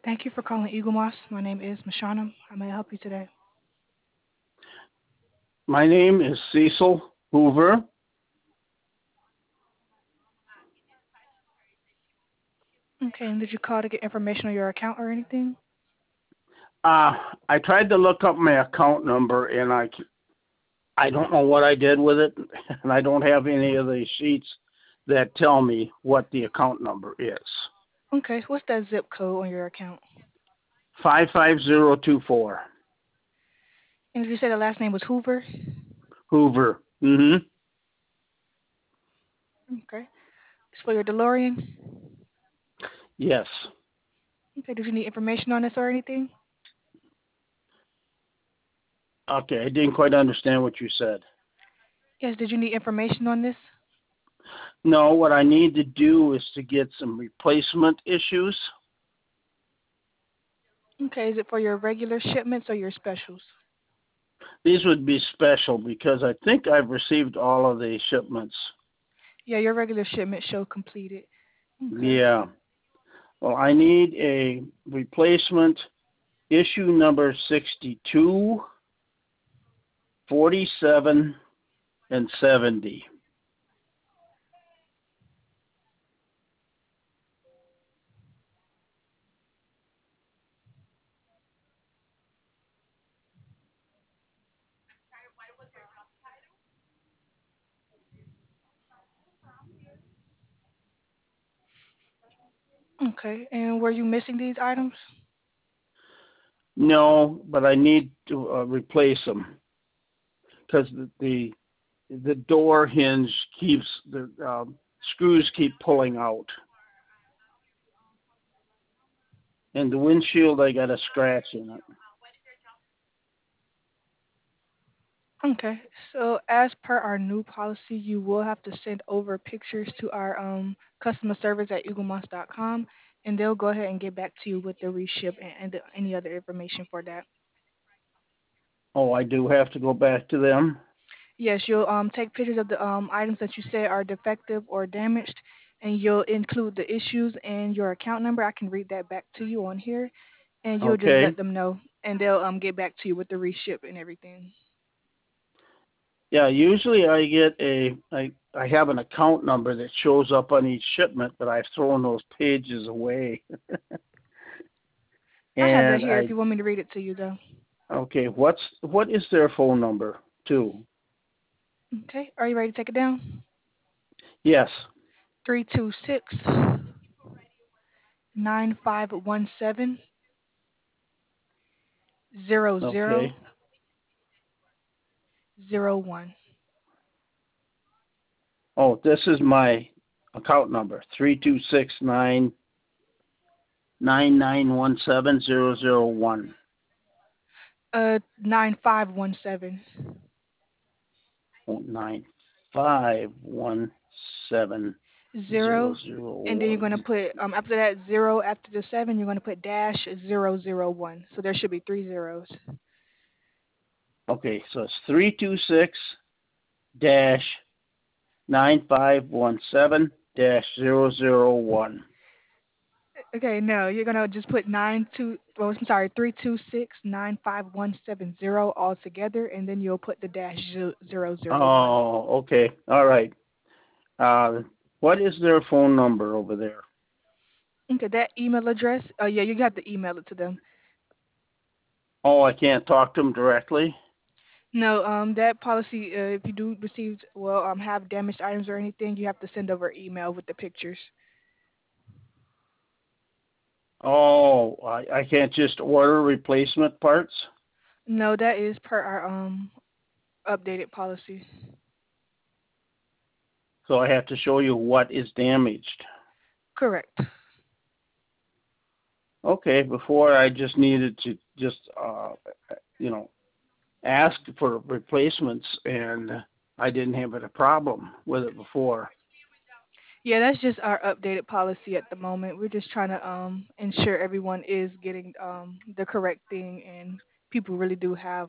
Thank you for calling Eagle Moss. My name is Mashana. How may I help you today? My name is Cecil Hoover. Okay, and did you call to get information on your account or anything? Uh, I tried to look up my account number and I don't know what I did with it, and I don't have any of the sheets that tell me what the account number is. Okay, what's that zip code on your account? 55024. And did you say the last name was Hoover? Hoover. Mm-hmm. Okay. It's for your DeLorean? Yes. Okay, did you need information on this or anything? Okay, I didn't quite understand what you said. Yes, did you need information on this? No, what I need to do is to get some replacement issues. Okay, is it for your regular shipments or your specials? These would be special because I think I've received all of the shipments. Yeah, your regular shipment show completed. Okay. Yeah. Well, I need a replacement issue number 62, 47, and 70. Okay, and were you missing these items? No, but I need to replace them because the door hinge keeps the screws keep pulling out, and the windshield I got a scratch in it. Okay, so as per our new policy, you will have to send over pictures to our customer service at eaglemoss.com, and they'll go ahead and get back to you with the reship and any other information for that. Oh, I do have to go back to them. Yes, you'll take pictures of the items that you say are defective or damaged, and you'll include the issues and your account number. I can read that back to you on here, and you'll just Okay. let them know, and they'll get back to you with the reship and everything. Yeah, usually I have an account number that shows up on each shipment, but I've thrown those pages away. I have that And here if I you want me to read it to you, though. Okay, what is their phone number too? Okay, are you ready to take it down? Yes. 326 9517 Okay. 0001. Oh, this is my account number 32699917001. 9517. Oh, 9517 0. zero zero And then you're going to one. put, after that 0, after the 7, you're going to put dash 001. So there should be three zeros. Okay, so it's 326 dash 9517 dash 001. Okay, no, you're going to just put 3269517 all together, and then you'll put the dash 001. Oh, okay. All right. Uh, what is their phone number over there? Okay, that email address, yeah, you have to email it to them. Oh, I can't talk to them directly. No, that policy, if you do receive, well, have damaged items or anything, you have to send over email with the pictures. Oh, I can't just order replacement parts. No, that is per our updated policy. So I have to show you what is damaged. Correct. Okay, before I just needed to just you know ask for replacements, and I didn't have a problem with it before. Yeah, that's just our updated policy at the moment. We're just trying to ensure everyone is getting the correct thing, and people really do have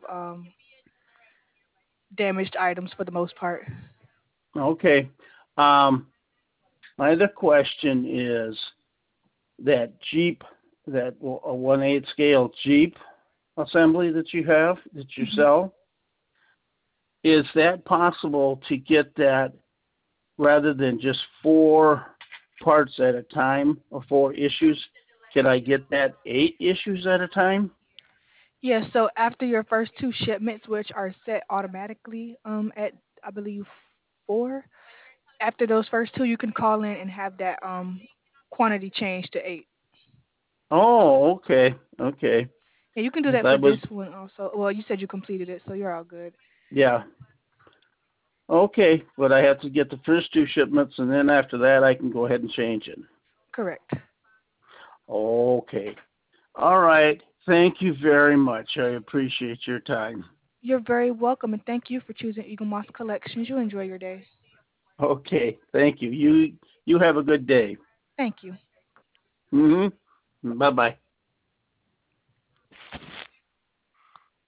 damaged items for the most part. Okay. Um, my other question is that Jeep. that a 1/8 scale Jeep assembly that you have that you Hmm. sell. Is that possible to get that rather than just 4 parts at a time or 4 issues? Can I get that 8 issues at a time? Yeah, so after your first two shipments, which are set automatically at I believe 4, after those first two, you can call in and have that quantity changed to 8. Oh, okay, okay. Yeah, you can do 'Cause that I for was, this one also. Well, you said you completed it, so you're all good. yeah, okay. But I have to get the first 2 shipments, and then after that, I can go ahead and change it. Correct. Okay. All right. Thank you very much. I appreciate your time. You're very welcome, and thank you for choosing Eagle Moss Collections. You enjoy your day. Okay. Thank you. You have a good day. Thank you. Mhm. Bye bye.